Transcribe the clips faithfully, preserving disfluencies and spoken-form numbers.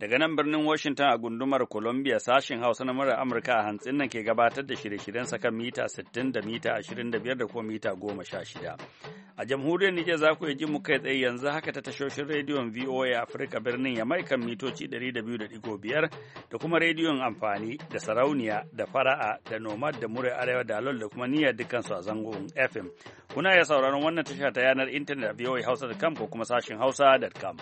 Daga nan birnin Washington a gundumar Columbia sashin Hausa na murar Amurka a hantsin nan ke gabatar da shirye-shiryen sakan mita sittin da mita ashirin da biyar da kuma mita goma sha shida. A jamhuriyar Nijar za ku ji mu kai tsaye yanzu haka ta tashoshin rediyon V O A Africa birnin Yamai kan mitoci ɗari da biyu da ɗigo biyar da kuma rediyon amfani da sarauniya da fara'a da nomad da murai arewa da alol da kuma niyyar dukansu a zangon F M. Kuna iya sauraron wannan tasha ta yanar intanet a v o a hausa dot com ko kuma sashin hausa dot com.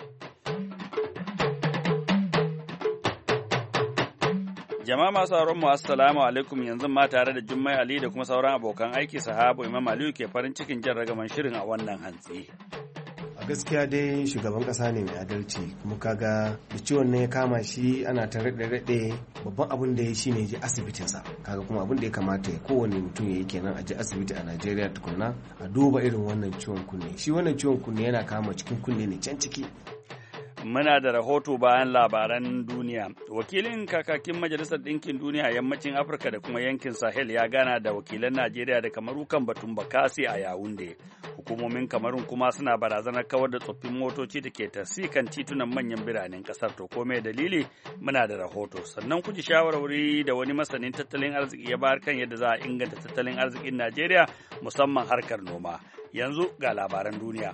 Jama'a masu sauran mu assalamu alaikum, yanzu ma tare da Jummai Ali da kuma sauran abokan aiki sahabo Imam Aliyu ke farin cikin jan ragaman shirin a wannan hantsi. A gaskiya dai shugaban kasa ne mai adalci, kuma kaga da ciwon ne ya kama shi ana ta raɗe-raɗe, babban abin da ya shi ne je asibitinsa. Kaga kuma abin da ya kamata ya kowane mutum ya yi kenan a je asibiti a Najeriya tukunna a duba irin wannan ciwon kunne. Shi wannan ciwon kunne yana kama cikin kunne ne can ciki. Muna da rahoto bayan labaran duniya. Wakilin kakakin Majalisar Ɗinkin Duniya a yammacin Afirka da kuma yankin Sahel ya gana da wakilan Najeriya da Kamaru kan batun Bakasi a Yawunde. Hukumomin Kamarun kuma suna barazanar kawar da tsoffin motoci da ke tasi kan titunan manyan biranen ƙasar. To ko mai dalili? Muna da rahoto. Sannan ku ji shawarwari da wani masanin tattalin arziki ya bayar kan yadda za a inganta tattalin arzikin Najeriya musamman harkar noma. Yanzu ga labaran duniya.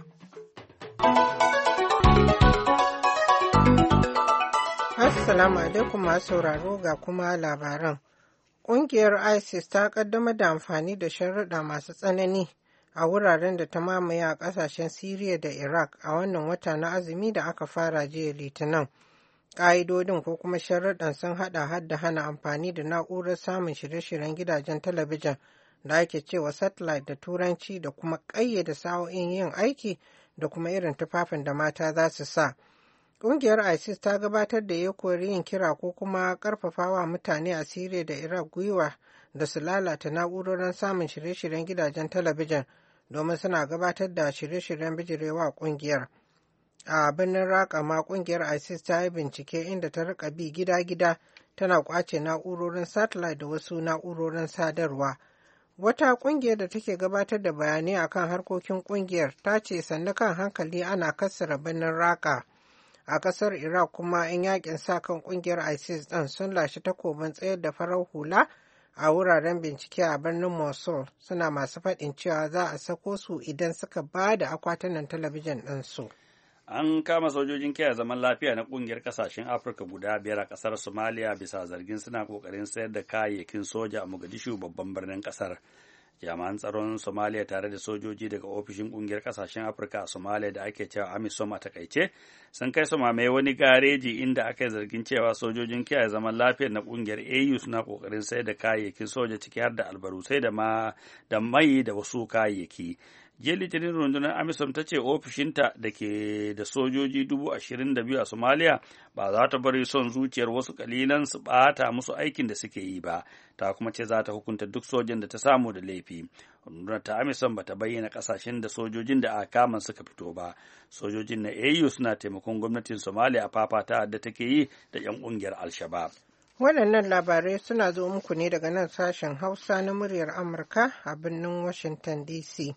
Assalamu alaikum masu sauraro ga kuma labaran. Ƙungiyar ISIS ta ƙaddamar da amfani da sharuɗa masu tsanani a wuraren da ta mamaye a ƙasashen Siriya da Iraq a wannan wata na azumi da aka fara jiya Litinin. Ƙa'idodin ko kuma sharuɗan sun haɗa har da hana amfani da na'urar samun shirye-shiryen gidajen talabijin da ake cewa satellite da Turanci, da kuma ƙayyade sa'o'in yin aiki da kuma irin tufafin da mata za su sa. Ƙungiyar ISIS ta gabatar da yakuwar yin kira ko kuma ƙarfafawa mutane a Siriya da Iraq gwiwa da su lalata na'urorin samun shirye-shiryen gidajen talabijin domin suna gabatar da shirye-shiryen bijirewa ƙungiyar. A birnin Raqqa ma ƙungiyar ISIS ta yi bincike inda ta rika bi gida-gida tana ƙwace na'urorin satellite da wasu na'urorin sadarwa. Wata ƙungiyar da take gabatar da bayanai akan harkokin ƙungiyar ta ce sannu kan hankali ana kassara birnin Raqqa. A ƙasar Iraq kuma 'yan yakin sa kan ƙungiyar ISIS ɗin sun lashe takobin tsayar da farar hula a wuraren bincike a birnin Mosul, suna masu faɗin cewa za a sako su idan suka ba da akwatunan talabijin ɗinsu. An kama sojojin kiyaye zaman lafiya na ƙungiyar ƙasashen Afirka guda biyar a ƙasar Somalia bisa zargin suna ƙoƙarin sayar da kayayyakin soja a Mogadishu babban birnin ƙasar. Jami'an tsaron Somalia tare da sojoji daga ofishin kungiyar kasashen Afirka a Somalia da ake cewa AMISOM a takaice sun kai su mamaye wani gareji inda aka yi zargin cewa sojojin kiyaye zaman lafiyar na kungiyar A U suna kokarin sayar da kayayyakin soja ciki har da albarusai da ma da mai da wasu kayayyaki. Jiya Litinin rundunar AMISOM ta ce ofishinta da ke da sojoji dubu ashirin da biyu a Somalia ba za ta bari son zuciyar wasu kalilan su bata musu aikin da suke yi ba, ta kuma ce za ta hukunta duk sojan da ta samu da laifi. Rundunar ta AMISOM ba ta bayyana kasashen da sojojin da aka kama suka fito ba. Sojojin na A U suna taimakon gwamnatin Somalia a fafata da take yi da 'yan ƙungiyar Al-Shabaab. Waɗannan labarai suna zo muku ne daga nan sashen Hausa na muryar Amurka a birnin Washington D C.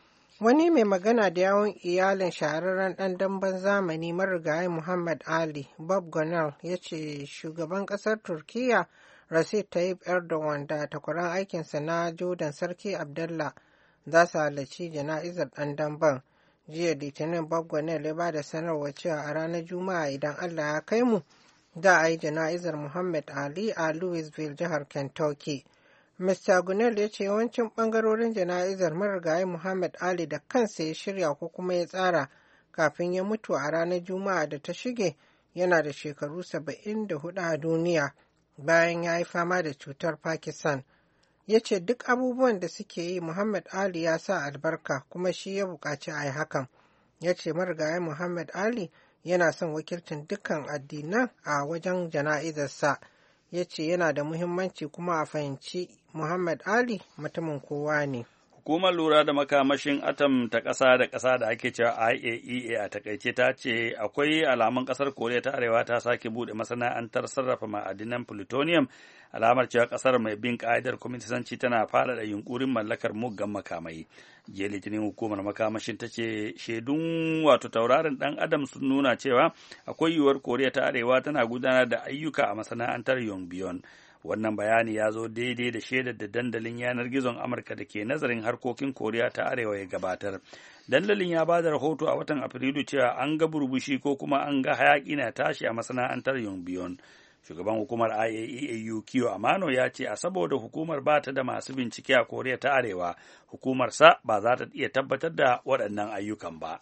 Wani mai magana da yawon iyalin shahararren ɗan damben zamani marigayi Muhammad Ali, Bob Gonal, ya ce shugaban ƙasar Turkiyya Recep Tayyip Erdogan da takwaran aikinsa na Jordan Sarki Abdullah za su halarci jana'izar ɗan damben. Jiya Litinin Bob Gonal ya ba da sanarwa cewa a ranar Juma'a idan Allah ya kai mu za a yi jana'izar Muhammad Ali a Louisville, jihar Kentucky. Mister Gunel ya ce yawancin ɓangarorin jana'izar marigayi Muhammad Ali da kansa ya shirya ko kuma ya tsara kafin ya mutu a ranar Juma'a da ta shige, yana da shekaru saba'in da hudu a duniya bayan ya yi fama da cutar Pakistan. Ya ce duk abubuwan da suke yi Muhammad Ali ya sa albarka kuma shi ya buƙaci a yi hakan. Ya ce marigayi Muhammad Ali yana son wakilcin dukkan addinan a wajen jana'izarsa. Ya ce yana da muhimmanci kuma a fahimci Muhammad Ali mutumin kowa ne. Hukumar lura da makamashin atom ta ƙasa da ƙasa da ake cewa I A E A a takaice ta ce akwai alamun ƙasar Koriya ta Arewa ta sake buɗe masana'antar sarrafa ma'adinan plutonium, alamar cewa ƙasar mai bin ƙa'idar kwamitisanci tana faɗaɗa yunƙurin mallakar muggan makamai. Jiya Litinin hukumar makamashin ta ce shaidun wato tauraron ɗan adam sun nuna cewa akwai yiwuwar Koriya ta Arewa tana gudanar da ayyuka a masana'antar Yongbyon. Wannan bayani ya zo daidai da shaidar da dandalin yanar gizon Amurka da ke nazarin harkokin Koriya ta Arewa ya gabatar. Dandalin ya ba da rahoto a watan Afrilu cewa an ga burbushi ko kuma an ga hayaƙi na tashi a masana'antar Yongbyon. Shugaban hukumar I A E A Yukio Amano ya ce a saboda hukumar ba ta da masu bincike a Koriya ta Arewa, hukumarsa ba za ta iya tabbatar da waɗannan ayyukan ba.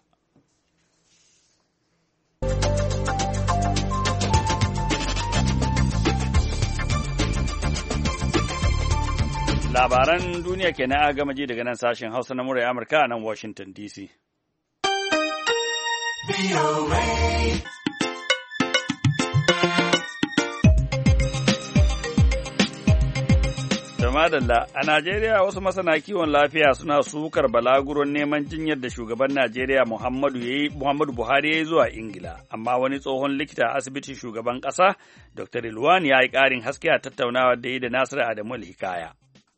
Labaran duniya kenan a gama ji daga nan sashen Hausa na murai Amurka a nan Washington D C. Madalla, a Najeriya wasu masana kiwon lafiya suna sukar balaguron neman jinyar da shugaban Najeriya Muhammadu Muhammadu Buhari ya yi zuwa Ingila, amma wani tsohon likita a asibitin shugaban ƙasa, Doctor Rilwan ya yi ƙarin haske a tattaunawa da yi da Nasiru Adamu Hikaya.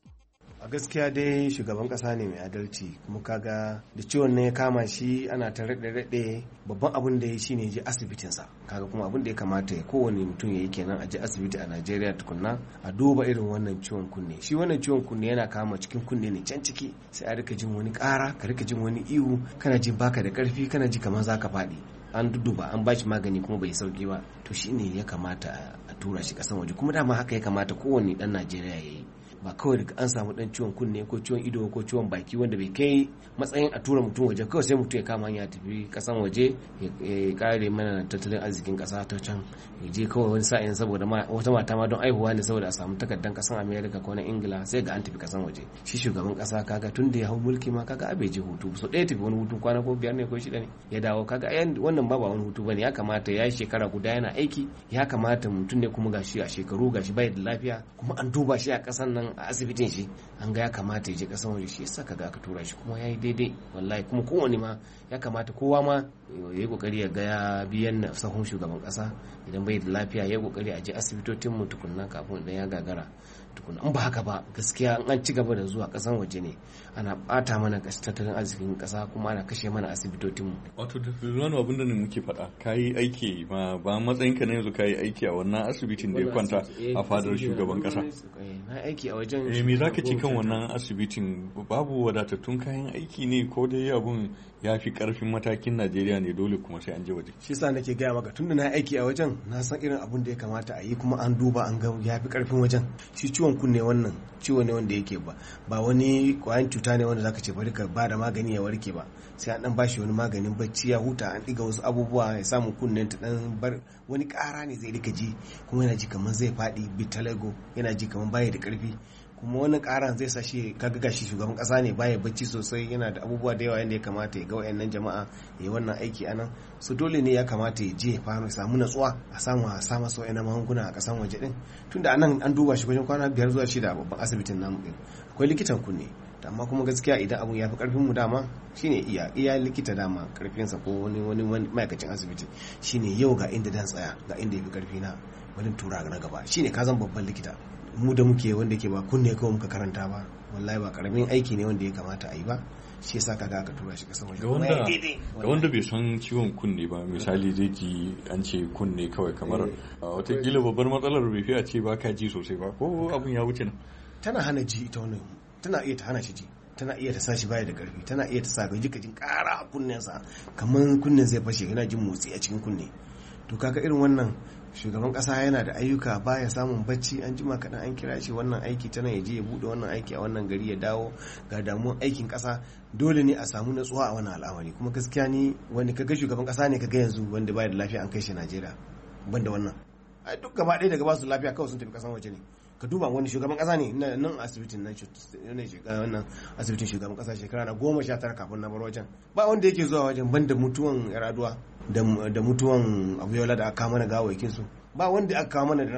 A gaskiya dai shugaban kasa ne mai adalci, kuma kaga da ciwon ne ya kama shi ana ta raɗe-raɗe, babban abin da ya shi ne je asibitinsa. Kaga kuma abin da ya kamata ya kowane mutum ya yi kenan, a je asibiti a Najeriya tukunna a duba irin wannan ciwon kunne. Shi wannan ciwon kunne yana kama cikin kunne ne can ciki, sai a rika jin wani ƙara, ka rika jin wani ihu, kana jin baka da ƙarfi, kana ji kamar zaka faɗi. An duduba an bashi magani kuma bai sauki ba, to shi ne ya kamata a tura shi ƙasan waje, kuma dama haka ya kamata kowane ɗan Najeriya ya yi. Ba kawai daga an samu dan ciwon kunne ko ciwon ido ko ciwon baki wanda bai kai matsayin a tura mutum waje, kawai sai mutum ya kama hanya tafi kasan waje ya kare mana tattalin arzikin kasa ta can, ya je kawai wani sa'in saboda wata mata ma don aihuwa ne saboda a samu takardar kasan America ko na Ingila sai ga an tafi kasan waje. Shi shugaban kasa kaga tun da ya hau mulki ma kaga abe je hutu, so ɗaya tafi wani hutu kwana ko biyar ne ko shida ne ya dawo. Kaga wannan ba ba wani hutu bane, ya kamata ya yi shekara guda yana aiki, ya kamata mutum ne kuma gashi a shekaru gashi bai da lafiya, kuma an duba shi a kasan nan a asibitin shi an ga ya kamata ya je kasan waje, shi yasa kaga aka tura shi kuma yayi daidai wallahi. Kuma kowane ma ya kamata kowa ma ya yi kokari ya ga ya biyan sahun shugaban kasa, idan bai da lafiya ya yi kokari a je asibitocin mu tukunna kafin idan ya gagara tukunna. In ba haka ba gaskiya an ci gaba da zuwa kasan waje ne ana bata mana tattalin arzikin kasa kuma ana kashe mana asibitocin mu. Wato da wani abin da muke faɗa, kayi aiki ma ba matsayin ka ne yanzu kayi aiki a wannan asibitin da ya kwanta a fadar shugaban kasa. Na aiki a wajen. Eh me zaka ci kan wannan asibitin? Babu wadatattun kayan aiki ne ko dai abun ya fi karfin matakin Najeriya ne dole kuma sai an je waje? Shi yasa nake gaya maka, tunda na aiki a wajen na san irin abun da ya kamata a yi, kuma an duba an ga ya fi karfin wajen. Shi ciwon kunne wannan ciwo ne wanda yake ba ba wani kwayan cuta ne wanda zaka ce bari ka ba da magani ya warke ba, sai an dan bashi wani maganin bacci ya huta, an diga wasu abubuwa ya samu kunnen ta dan bar wani ƙara ne zai rika ji, kuma yana ji kamar zai faɗi bitalago, yana ji kamar baya da ƙarfi, kuma wannan ƙaran zai sa shi kaga gashi shugaban ƙasa ne baya bacci sosai, yana da abubuwa da yawa yanda ya kamata ya ga wayannan jama'a ya yi wannan aiki anan. So dole ne ya kamata ya je ya fara samu natsuwa, a samu a sa masa wayannan magunguna a ƙasan waje din, tunda anan an duba shi wajen kwana biyar zuwa shida a babban asibitin namu din akwai likitan kunne. Amma kuma gaskiya idan abun ya fi karfin mu dama shine iya iya likita dama karfinsa ko wani wani ma'aikacin asibiti shine yau ga inda dan tsaya, ga inda ya fi karfi na wani tura na gaba, shine ka zan babban likita. Mu da muke wanda ke ba kunne kawai muka karanta ba, wallahi ba karamin aiki ne wanda ya kamata a yi ba, shi yasa kaga aka tura shi kasan waje. Ga wanda bai san ciwon kunne ba, misali zai ji an ce kunne kawai kamar watakila babbar matsalar bai fi a ce ba ka ji sosai ba, ko abun ya wuce nan. Tana hana ji ita wannan, tana iya ta hana shi ji, tana iya ta sa shi baya da karfi, tana iya ta sa ga jika jin kara a kunnensa kamar kunnen zai fashe, yana jin motsi a cikin kunne. To kaga irin wannan shugaban kasa yana da ayyuka, baya samun bacci, an jima kaɗan an kira shi wannan aiki tana ya je ya buɗe wannan aiki a wannan gari ya dawo, ga damuwan aikin kasa, dole ne a samu natsuwa a wannan al'amari. Kuma gaskiya ni wani kaga shugaban kasa ne kaga yanzu wanda baya da lafiya an kai shi Najeriya, banda wannan a duk gaba ɗaya daga ba su lafiya kawai sun tafi kasan waje ne. Ka duba wani shugaban kasa ne nan asibitin nan wannan asibitin shugaban kasa shekara na goma sha tara kafin na bar wajen, ba wanda yake zuwa wajen banda mutuwan Yaraduwa da mutuwan Abuyola da aka kawo mana gawakin su, ba wanda aka kawo mana da ransa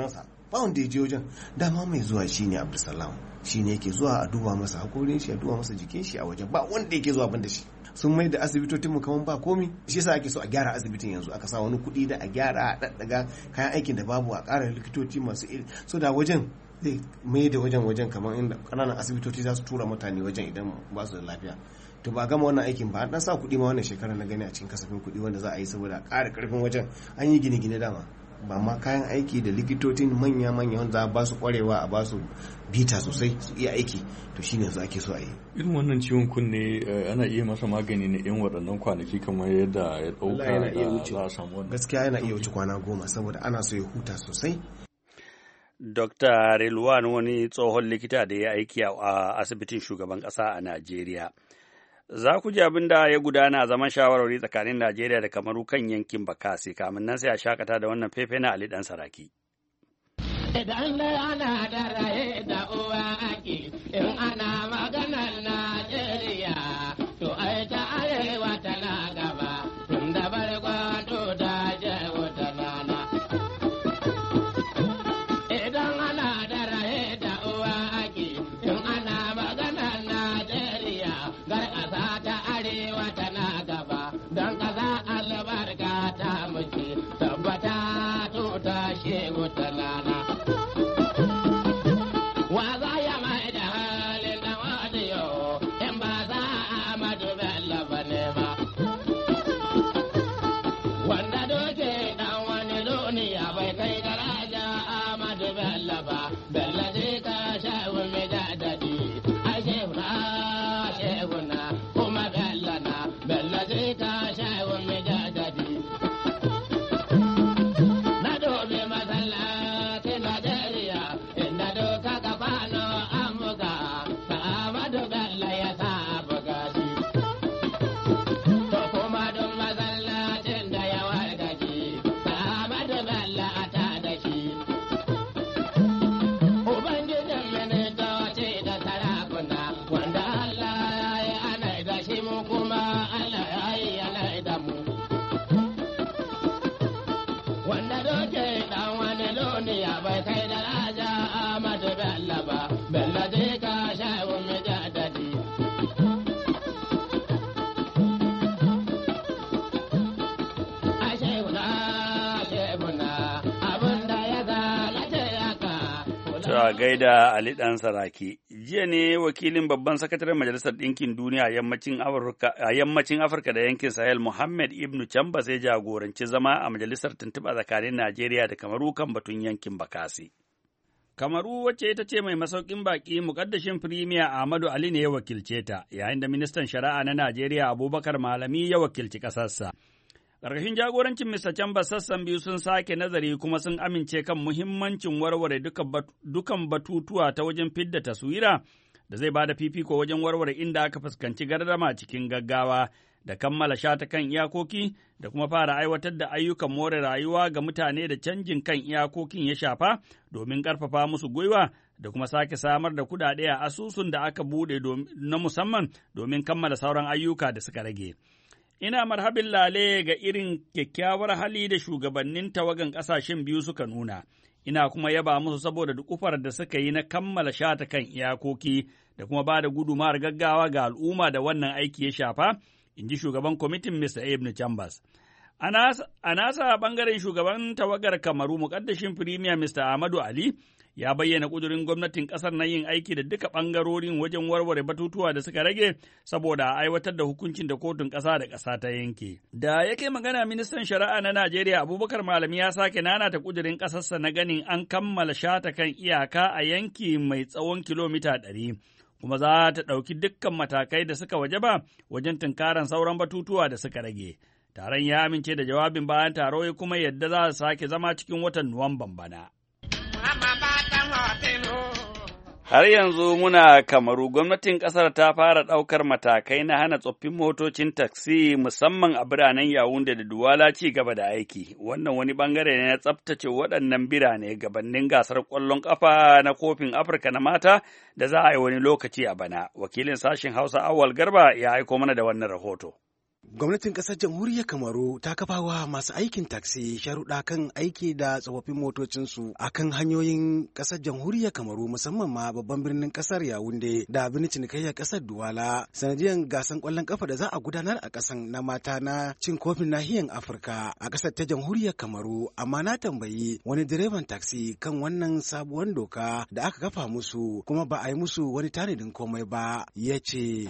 ba wanda ya je wajen. Dama mai zuwa shine Abdulsalam, shine yake zuwa a duba masa hakorin shi, a duba masa jikin shi a wajen, ba wanda yake zuwa banda shi. Sun mai da asibitotin mu kaman ba komi, shi yasa ake so a gyara asibitin yanzu, aka sa wani kuɗi da a gyara a daddaga kayan aikin da babu, a ƙara likitoci masu iri, so da wajen zai mai da wajen wajen kamar inda ƙananan asibitoci za su tura mutane wajen idan ba su da lafiya. To ba gama wannan aikin ba, an dan sa kuɗi ma wannan shekarar na gani a cikin kasafin kuɗi wanda za a yi saboda ƙara ƙarfin wajen. An yi gine-gine dama, ba ma kayan aiki da likitocin manya-manya wanda za a ba su ƙwarewa, a ba su bita sosai su iya aiki, to shine yanzu ake so a yi. Irin wannan ciwon kunne ana iya masa magani na yan waɗannan kwanaki kamar yadda ya ɗauka da za a samu wannan. Gaskiya yana iya wuce kwana goma saboda ana so ya huta sosai. Dokta Rilwan, wani tsohon likita da ya aiki a asibitin shugaban ƙasa a Najeriya. Za ku ji abin da ya gudana a zaman shawarwari tsakanin Najeriya da Kamaru kan yankin Bakasi, kamin nan sai a shakata da wannan fefe na Ali Dan Saraki. Idan dai ana da raye da uwa ake, in ana maganar Najeriya, to ai ta arewa tana gaba, tun da barkwa to da jego ta nana. Idan ana da raye da uwa ake, in ana maganar Najeriya, gar ƙasa ta arewa tana gaba, don ƙasa albarka ta muke, tabbata to ta shego ta nana. a gaida Ali Dan Saraki. Jiya ne wakilin babban sakataren Majalisar Ɗinkin Duniya a yammacin Afirka da yankin Sahel Muhammad Ibn Chambas ya jagoranci zama a Majalisar Tuntuɓa tsakanin Najeriya da Kamaru kan batun yankin Bakasi. Kamaru wacce ita ce mai masaukin baƙi muƙaddashin Firimiya Ahmadu Ali ne ya wakilce ta, yayin da ministan shari'a na Najeriya Abubakar Malami ya wakilci ƙasarsa. Ƙarƙashin jagorancin Mister Chambers sassan biyu sun sake nazari kuma sun amince kan muhimmancin warware dukan batutuwa ta wajen fidda taswira da zai ba da fifiko wajen warware inda aka fuskanci gardama cikin gaggawa da kammala shata kan iyakoki da kuma fara aiwatar da ayyukan more rayuwa ga mutane da canjin kan iyakokin ya shafa domin ƙarfafa musu gwiwa da kuma sake samar da kuɗaɗe a asusun da aka buɗe na musamman domin kammala sauran ayyuka da suka rage. Ina marhabin lale ga irin kyakkyawar hali da shugabannin tawagan ƙasashen biyu suka nuna, ina kuma yaba musu saboda dukufar da suka yi na kammala shata kan iyakoki da kuma ba da gudumar gaggawa ga al'umma da wannan aiki ya shafa, in ji shugaban kwamitin Mister Ibn Chambers. A nasa ɓangaren shugaban tawagar Kamaru muƙaddashin Firimiya Mister Ahmadu Ali ya bayyana ƙudurin gwamnatin ƙasar na yin aiki da duka ɓangarorin wajen warware batutuwa da suka rage saboda a aiwatar da hukuncin da kotun ƙasa da ƙasa ta yanke. Da yake magana ministan shari'a na Najeriya Abubakar Malami ya sake nanata ƙudurin ƙasarsa na ganin an kammala shata kan iyaka a yanki mai tsawon kilomita ɗari. Kuma za ta ɗauki dukkan matakai da suka wajaba wajen tunkaran sauran batutuwa da suka rage. Taron ya amince da jawabin bayan taro ya kuma yadda za su sake zama cikin watan Nuwamban bana. Har yanzu muna Kamaru, gwamnatin ƙasar ta fara ɗaukar matakai na hana tsoffin motocin taksi musamman a biranen Yawunde da Duwala ci gaba da aiki. Wannan wani ɓangare ne na tsaftace waɗannan birane gabanin gasar ƙwallon ƙafa na kofin Afirka na mata da za a yi wani lokaci a bana. Wakilin sashen Hausa Awal Garba ya aiko mana da wannan rahoto. Gwamnatin ƙasar jamhuriyar Kamaru ta kafa wa masu aikin taksi sharuɗa kan aiki da tsofaffin motocinsu a kan hanyoyin ƙasar jamhuriyar Kamaru musamman ma babban birnin ƙasar Yawunde da birnin cinikayyar ƙasar Duwala sanadiyan gasan ƙwallon ƙafa da za a gudanar a ƙasan na mata na cin kofin nahiyar Afirka a ƙasar ta jamhuriyar Kamaru. Amma na tambayi wani direban taksi kan wannan sabuwar doka da aka kafa musu kuma ba a yi musu wani tanadin komai ba ya ce.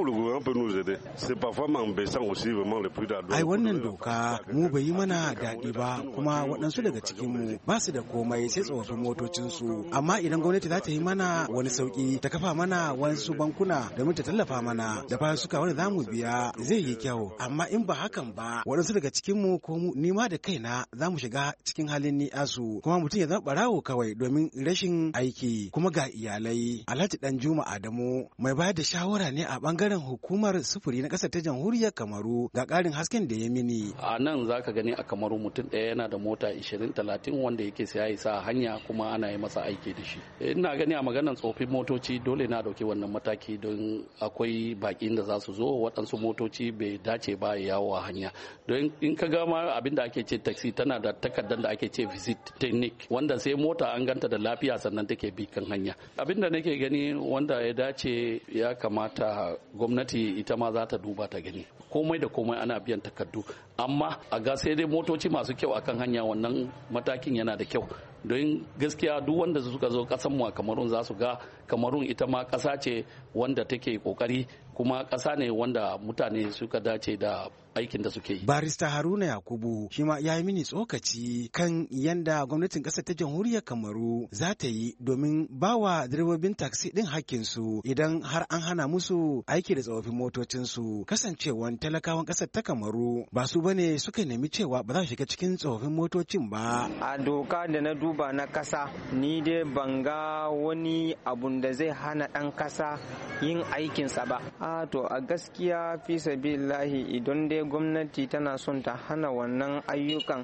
Ai wannan doka mu bai yi mana daɗi ba kuma waɗansu daga cikinmu ba su da komai sai tsofaffin motocinsu. Amma idan gwamnati za ta yi mana wani sauƙi ta kafa mana wasu bankuna domin ta tallafa mana da bayan suka wani za mu biya zai yi kyau. Amma in ba hakan ba waɗansu daga cikinmu ko ni ma da kaina za mu shiga cikin halin ni'asu kuma mutum ya zama ɓarawo kawai domin rashin aiki kuma ga iyalai. Alhaji Danjuma Adamu mai bayar da shawara ne a ɓangaren hukumar sufuri na ƙasar ta jamhuriyar Kamaru ga ƙarin hasken da ya mini. A nan za ka gani a Kamaru mutum ɗaya yana da mota ishirin talatin wanda yake siya ya sa hanya kuma ana yi masa aiki da shi. Ina gani a maganar tsofin motoci dole na dauki wannan mataki don akwai bakin da za su zo waɗansu motoci bai dace ba ya yawo a hanya. Don in ka ga ma abin da ake ce taxi tana da takardar da ake ce visit technique wanda sai mota an ganta da lafiya sannan take bi kan hanya. Abin da nake gani wanda ya dace ya kamata gwamnati ita ma za ta duba ta gani. Komai da komai ana biyan takardu amma a ga sai dai motoci masu kyau akan hanya wannan matakin yana da kyau don gaskiya duk wanda suka zo kasan mu a Kamarun za su ga Kamarun ita ma kasa ce wanda take kokari kuma kasa ne wanda mutane suka dace da aikin da suke yi. Barista Haruna Yakubu shi ma ya yi mini tsokaci kan yanda gwamnatin ƙasar ta jamhuriyar Kamaru za ta yi domin bawa direbobin taksi ɗin hakkinsu idan har an hana musu aiki da tsofaffin motocinsu. Kasancewan talakawan ƙasar ta Kamaru ba su bane suka nemi cewa ba za su shiga cikin tsofaffin motocin ba. A doka da na duba na ƙasa ni dai ban ga wani abun da zai hana ɗan ƙasa yin aikinsa ba. A to a gaskiya fi sabilillahi idan dai gwamnati tana son ta hana wannan ayyukan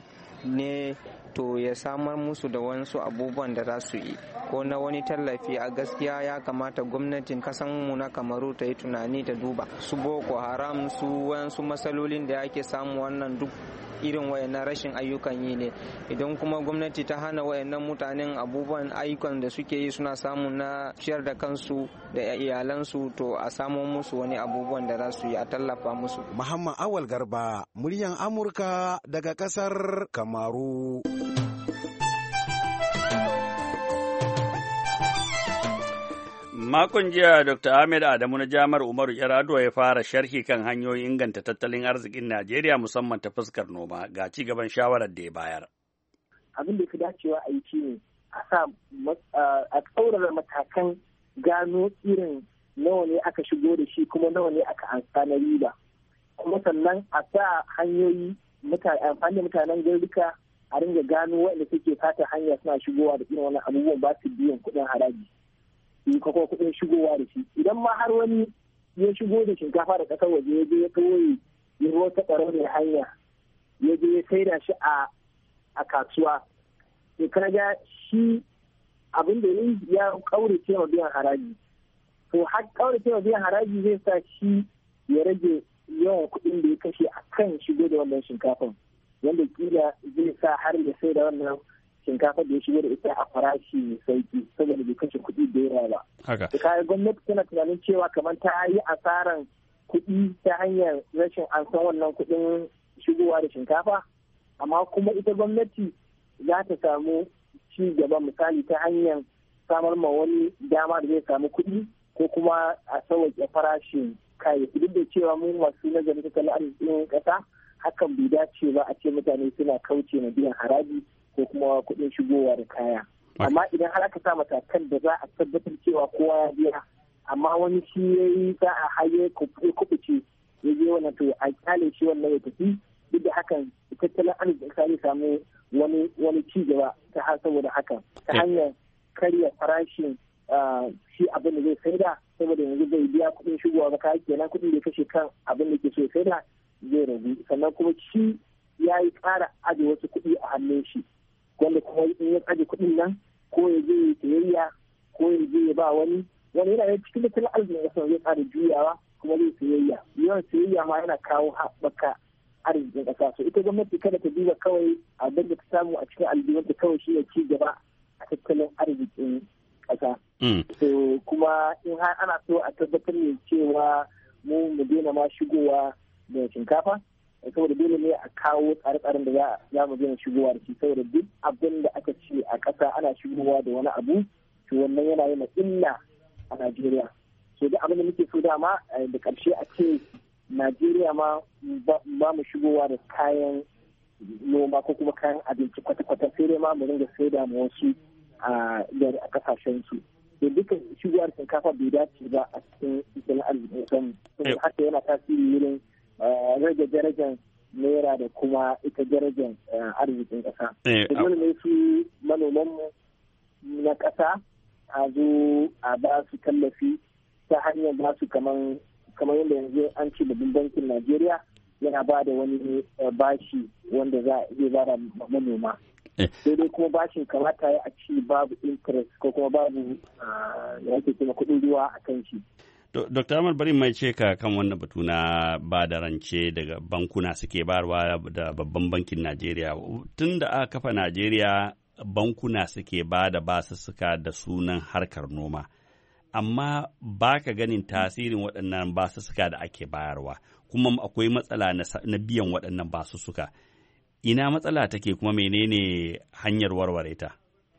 ne to ya samar musu da wasu abubuwan da za su yi ko na wani tallafi. A gaskiya ya kamata gwamnatin kasan mu na Kamaru ta yi tunani ta duba su Boko Haram su wayansu matsalolin da ake samu wannan duk irin wayannan rashin ayyukan yi ne. Idan kuma gwamnati ta hana wayannan mutanen abubuwan ayyukan da suke yi suna samu na ciyar da kansu da iyalansu to a samo musu wani abubuwan da za su yi a tallafa musu. Muhammad Awal Garba, muryan Amurka daga kasar Kamaru. Makon jiya Doctor Ahmed Adamu na Jami'ar Umaru Yar'adua ya fara sharhi kan hanyoyin inganta tattalin arzikin Najeriya musamman ta fuskar noma ga ci gaban shawarar da ya bayar. Abin da fi dacewa a yi shi ne a sa a tsaurara matakan gano irin nawa ne aka shigo da shi kuma nawa ne aka ansa na riba. Kuma sannan a sa hanyoyi amfani da mutanen garuruka a ringa gano waɗanda suke fata hanya suna shigowa da irin wannan abubuwan ba su biyan kuɗin haraji. yi kuma kuɗin shigowa da shi idan ma har wani ya shigo da shinkafa da ƙasar waje ya je ya kawai ya wata tsaro ne hanya ya je ya saida shi a a kasuwa to kana ga shi abin da ya kaurace ma biyan haraji to har kaurace ma biyan haraji zai sa shi ya rage yawan kuɗin da ya kashe a kan shigo da wannan shinkafan wanda kila zai sa har ya sai da wannan shinkafar da ya shigo da ita a farashi mai sauki saboda bai kashe kuɗi da yawa ba. Haka. Da kayan gwamnati tana tunanin cewa kamar ta yi asaran kuɗi ta hanyar rashin an san wannan kuɗin shigowa da shinkafa, amma kuma ita gwamnati za ta samu ci gaba misali ta hanyar samar ma wani dama da zai samu kuɗi ko kuma a sauƙaƙe farashin kayayyaki duk da cewa mu masu nazarin tattalin arzikin ƙasa hakan bai dace ba a ce mutane suna kauce na biyan haraji ko kuma kuɗin shigowa da kaya. Amma idan har aka sa matakan da za a tabbatar cewa kowa ya biya, amma wani shi ya yi za a haye kuɓuce ya je wannan to a kyale shi wannan ya tafi duk da hakan tattalin arzikin ƙasa zai samu wani wani ci gaba ta har saboda hakan ta hanyar karya farashin shi abin da zai saida saboda yanzu zai biya kuɗin shigowa ba kaya kenan kuɗin da ya kashe kan abin da ke so ya saida zai ragu sannan kuma shi ya yi ƙara aje wasu kuɗi a hannun shi wanda kuma in ya aje kuɗin nan ko ya je ya sayayya ko ya je ya ba wani wani yana da cikin tattalin arzikin ƙasa zai ƙara juyawa kuma zai sayayya. Yawan sayayya ma yana kawo haɓaka arzikin ƙasa. So ita gwamnati kada ta duba kawai abin da ta samu a cikin aljihunta kawai shi ne ci gaba a tattalin arzikin ƙasa. So kuma in har ana so a tabbatar da cewa mu mu daina ma shigowa da shinkafa, saboda dole ne a kawo tsare-tsaren da za mu daina shigowa da shi, saboda duk abin da aka ce a ƙasa ana shigowa da wani abu to wannan yana yi illa a Najeriya. So duk abin da muke so dama da ƙarshe a ce Najeriya ma ba mu shigowa da kayan noma ko kuma kayan abinci kwata-kwata, sai dai ma mu ringa sai da mu wasu a kasashen su. Da dukkan shigowar shinkafa bai dace ba a cikin tattalin arzikin samu. Haka yana tasiri wurin rage darajar naira da kuma ita darajar arzikin ƙasa. Da dole ne su manomanmu na ƙasa a zo a ba su tallafi ta hanyar ba su kamar yadda yanzu an ce babban bankin Najeriya yana ba da wani bashi wanda za a ba da manoma. Sai dai kuma bashin kamata ya a ci babu interest ko kuma babu da ake kima kuɗin ruwa a kan shi. Dokta Ahmad bari mai ce ka kan wannan batu na ba da rance daga bankuna suke bayarwa da babban bankin Najeriya. Tun da aka kafa Najeriya bankuna suke ba da basussuka da sunan harkar noma. Amma ba ka ganin tasirin waɗannan basussuka da ake bayarwa, kuma akwai matsala na biyan waɗannan basussuka. Ina matsala take kuma menene hanyar warware ta?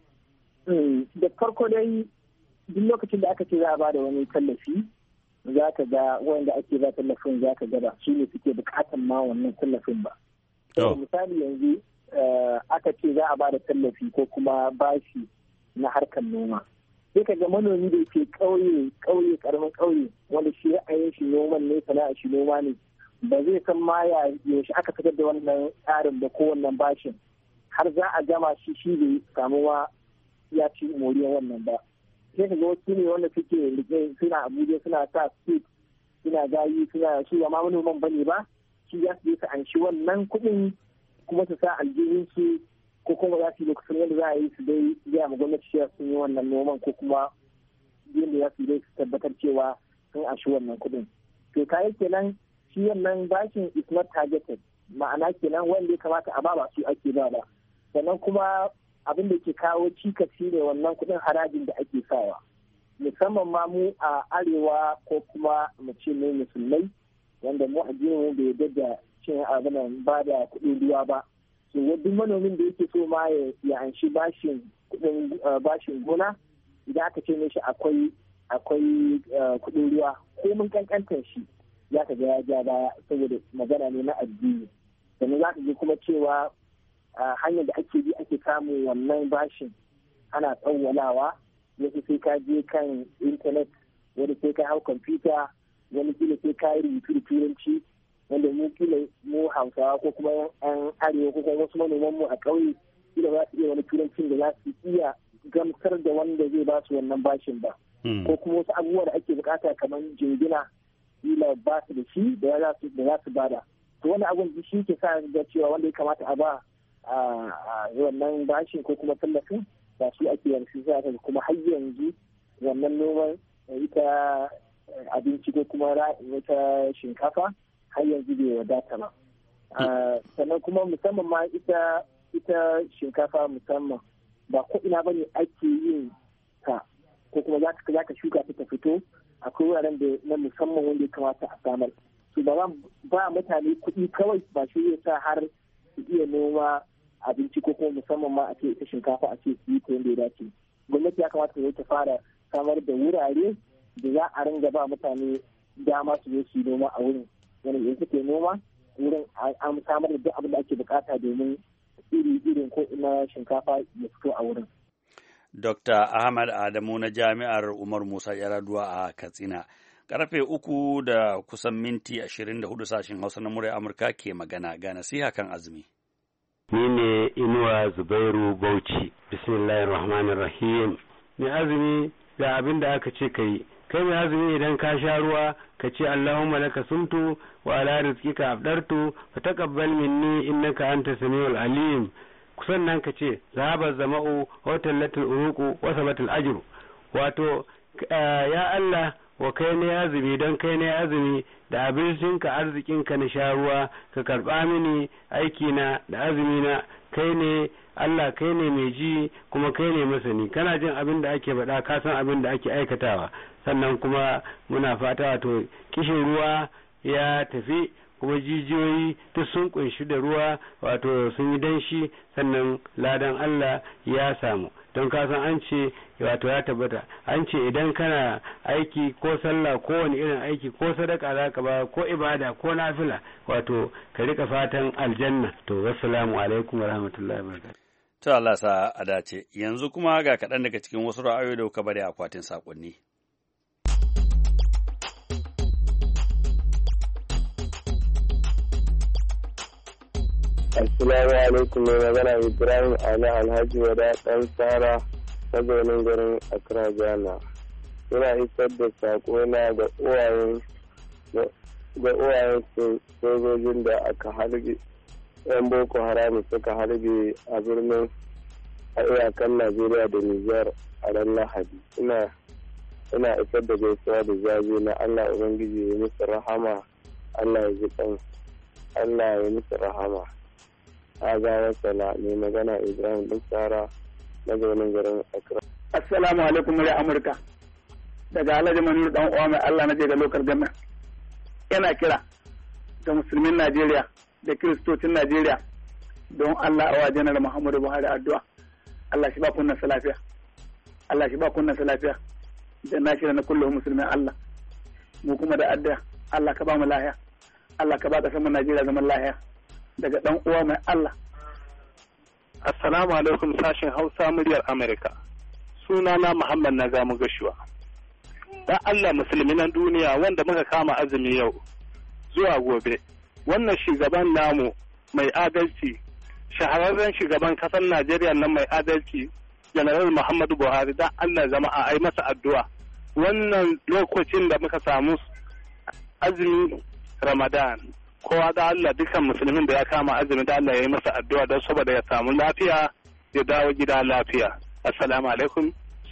Da farko dai duk lokacin da aka ce za a ba da wani tallafi, za ka ga wanda ake ba tallafin za ka gaba shi ne suke bukatan ma wannan tallafin ba. Misali yanzu aka ce za a ba da tallafi ko kuma bashi na harkar noma. Sai ka ga manomi da ke ƙauye ƙauye ƙaramin ƙauye wanda shi ra'ayin shi noman ne, sana'a shi noma ne, ba zai san ma ya yaushe aka fitar da wannan tsarin da ko wannan bashin har za a gama shi shi bai samuwa ya ci moriyar wannan ba. Sai ka ga wasu ne wanda suke rike suna Abuja suna sa state suna gayi suna su ba ma manoman bane ba, shi ya su je su anshi wannan kuɗin kuma su sa aljihun su ko kuma za su yi lokacin yadda za a yi su dai gaya ma gwamnati cewa sun yi wannan noman ko kuma yadda za su yi dai su tabbatar cewa sun anshi wannan kuɗin. To kayan kenan shi wannan bashin is not targeted, ma'ana kenan wanda ya kamata a ba ba su ake ba ba. Sannan kuma abin da ke kawo cikasi ne wannan kuɗin harajin da ake sawa, musamman ma mu a arewa ko kuma mu ce mu musulmai wanda mu addinin mu bai yarda da cin abin ba da kuɗin ruwa ba. So duk manomin da yake so ma ya anshi bashin kuɗin bashin gona, idan aka ce mishi akwai akwai kuɗin ruwa ko mun kankantar shi ya ka ga ya ja baya saboda magana ne na addini. Sannan za ka ji kuma cewa hanyar da ake bi ake samun wannan bashin ana tsawwalawa, wasu sai ka je kan intanet, wani sai ka hau kwamfuta, wani kila sai ka yi rubutu da turanci, wanda mu kila mu hausawa ko kuma yan arewa ko kuma wasu manoman mu a ƙauye kila za su iya wani turancin da za su iya gamsar da wanda zai ba su wannan bashin ba. Ko kuma wasu abubuwa da ake bukata kamar jingina kila ba su da shi da za su bada. To wani abun shi ke sa ga cewa wanda ya kamata a ba a wannan bashin ko kuma tallafin ba su ake yanzu za ka kuma har yanzu wannan noman ita abinci ko kuma wata shinkafa har yanzu bai wadata ba. Sannan kuma musamman ma ita ita shinkafa musamman ba ko ina bane ake yin ta ko kuma za ka shuka ta ta fito, akwai wuraren da na musamman wanda ya kamata a samar. Su ba ba mutane kuɗi kawai ba shi zai sa har su iya noma abinci ko kuma musamman ma a ce ita shinkafa a ce su yi ta yadda ya dace. Gwamnati ya kamata ta ta fara samar da wurare da za a ringa ba mutane dama su zo su yi noma a wurin. Wani yanzu suke noma wurin an samar da duk abin da ake bukata domin iri irin ko ina shinkafa ya fito a wurin. Dokta Ahmad Adamu na Jami'ar Umar Musa Yaraduwa a Katsina. Karfe uku da kusan minti ashirin da hudu sashen Hausa na Murai Amurka ke magana ga nasiha kan azumi. Ni ne Inuwa Zubairu Bauchi. Bismillahir Rahmanir Rahim. Ni azumi da abin da aka ce kai. Kai mai azumi idan ka sha ruwa ka ce Allahumma laka sumtu wa ala rizqika afdartu fa taqabbal minni innaka antas samiul alim. Kusan nan ka ce zahaba zama'u wa tallatul uruqu wa sabatul ajru. Wato ya Allah wa kai ne azumi don kai ne azumi da abincinka arzikinka na sha ruwa ka karɓa mini aikina da azumina kai ne Allah kai ne mai ji kuma kai ne masani kana jin abin da ake faɗa ka san abin da ake aikatawa sannan kuma muna fata wato kishin ruwa ya tafi kuma jijiyoyi duk sun kunshi da ruwa wato sun yi danshi sannan ladan Allah ya samu don kasan an ce wato ya tabbata an ce idan kana aiki ko sallah ko wani irin aiki ko sadaka za ka ba ko ibada ko nafila wato ka rika fatan aljanna to wassalamu alaikum wa rahmatullahi wa barakatuh. To Allah sa a dace yanzu kuma ga kaɗan daga cikin wasu ra'ayoyi da kuka bari a akwatin sakonni. Assalamu alaikum mai magana Ibrahim Ali Alhaji Wada ɗan Sara mazaunin garin Accra Ghana. Ina isar da sako na ga uwayen ga uwayen sojojin da aka harbe yan Boko Haram suka harbe a birnin a iyakan Najeriya da Nijar a ran Lahadi. Ina ina isar da gaisuwa da jaje na Allah Ubangiji ya musu rahama, Allah ya ji kan Allah ya musu rahama. Aga wasala mai magana Ibrahim Bussara mazaunin garin Accra. Assalamu alaikum wa Amurka. Daga Alhaji Manuru dan uwa mai Allah na je ga lokar gama. Yana kira ga musulmin Najeriya da kiristocin Najeriya don Allah a wajen da Muhammadu Buhari addu'a. Allah shi ba kunnan sa lafiya. Allah shi ba kunnan sa lafiya. Da na shirya na kullum musulmin Allah. Mu kuma da addu'a Allah ka ba mu lahiya. Allah ka ba ka saman Najeriya zaman lahiya. Daga ɗan uwa mai Allah. Assalamu alaikum sashen Hausa muryar Amerika. Sunana Muhammad na gamu gashuwa. Dan Allah musulmi na duniya wanda muka kama azumi yau zuwa gobe. Wannan shugaban namu mai adalci, shahararren shugaban kasar Najeriya nan mai adalci, General Muhammadu Buhari dan Allah jama'a ai masa addu'a. Wannan lokacin da muka samu azumi Ramadan. Kowa da Allah dukkan musulmin da ya kama azumi da Allah ya yi masa addu'a don saboda ya samu lafiya ya dawo gida lafiya. Assalamu alaikum.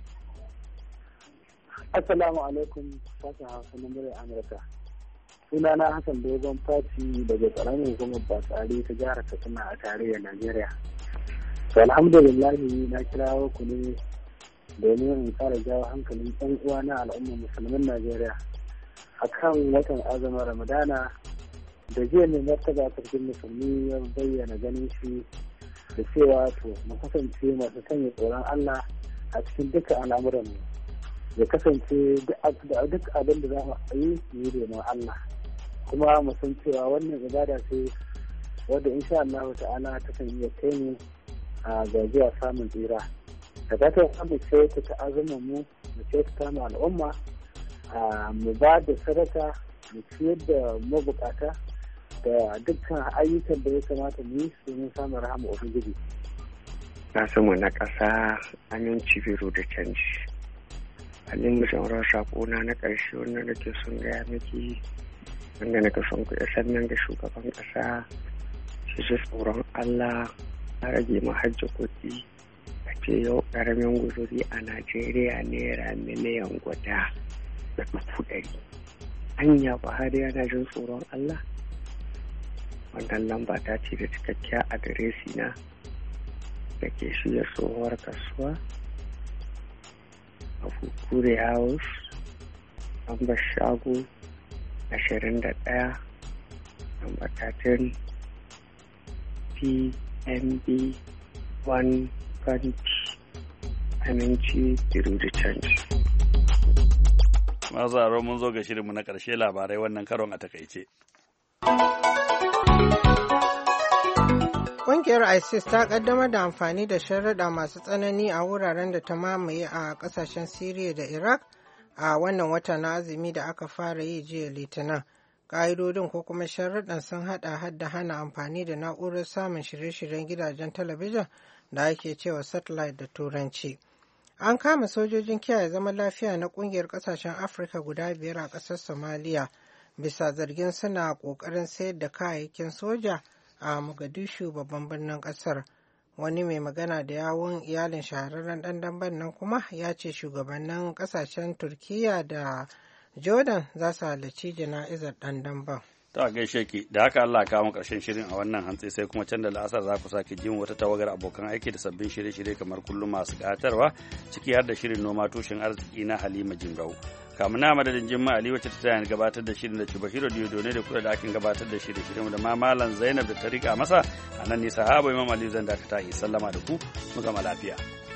Assalamu alaikum sashen Hausa na muryar Amurka. Sunana Hassan Dogon Fati daga ƙaramin hukumar Batsari ta jihar Katsina a tarayyar Najeriya. To alhamdulillah na kirawo ku ne domin in fara jawo hankalin ɗan uwa na al'ummar musulmin Najeriya akan watan azumin Ramadana da jiya ne martaba sarkin musulmi ya bayyana ganin shi da cewa to mu kasance masu sanya tsoron Allah a cikin dukkan al'amuran mu ya kasance duk abin da za mu yi yi domin Allah kuma mu san cewa wannan ibada ce wadda insha Allah ta'ala ta kan iya kai mu a gajiya samun tsira da fatan mu ce ta azumin mu mu ce ta mu al'umma mu ba da sadaka mu ciyar da mabukata da dukkan ayyukan da ya kamata mu yi domin samun rahama ubangiji. Na samu na ƙasa aminci biro da canji. Halin musamman saƙona na ƙarshe wanda nake son gaya miki wanda nake son ku isar nan ga shugaban ƙasa shi shi tsoron Allah a rage mahajji kuɗi a ce yau ƙaramin guzuri a Najeriya naira miliyan guda da dubu ɗari. Anya Buhari yana jin tsoron Allah? Wannan lamba ta ce da cikakkiya adiresi na da ke shirya tsohuwar kasuwa a Fukure House, lambar shago ashirin da ɗaya, lambar tatin P M B one twenty Aminci Biru da Canji. Masu mun zo ga shirinmu na ƙarshe labarai wannan karon a takaice. Ƙungiyar ISIS ta ƙaddamar da amfani da sharaɗa masu tsanani a wuraren da ta mamaye a ƙasashen Siriya da Iraq a wannan wata na azumi da aka fara yi jiya Litinin. Ƙa'idodin ko kuma sharaɗan sun haɗa hadda hana amfani da na'urar samun shirye-shiryen gidajen talabijin da ake cewa satellite da Turanci. An kama sojojin kiyaye zaman lafiya na ƙungiyar ƙasashen Afirka guda biyar a ƙasar Somalia bisa zargin suna ƙoƙarin sayar da kayayyakin soja a Mogadishu babban birnin kasar. Wani mai magana da yawun iyalin shahararren ɗan damben nan kuma ya ce shugabannin ƙasashen Turkiyya da Jordan za su halarci jana'izar ɗan damben. Ta gaishe ki da haka Allah kawo mu karshen shirin a wannan hantsi sai kuma can da la'asar za ku sake jin wata tawagar abokan aiki da sabbin shirye-shirye kamar kullum masu gatarwa ciki har da shirin noma tushen arziki na Halima Jimrau. Kamun na madadin Jimma Ali wacce ta tayar gabatar da shirin da Chubahiro Diodo ne da kula da akin gabatar da shirye-shiryen da ma Malam Zainab da ta rika masa a nan ne sahaba Imam Ali zan dakata yi sallama da ku mu gama lafiya.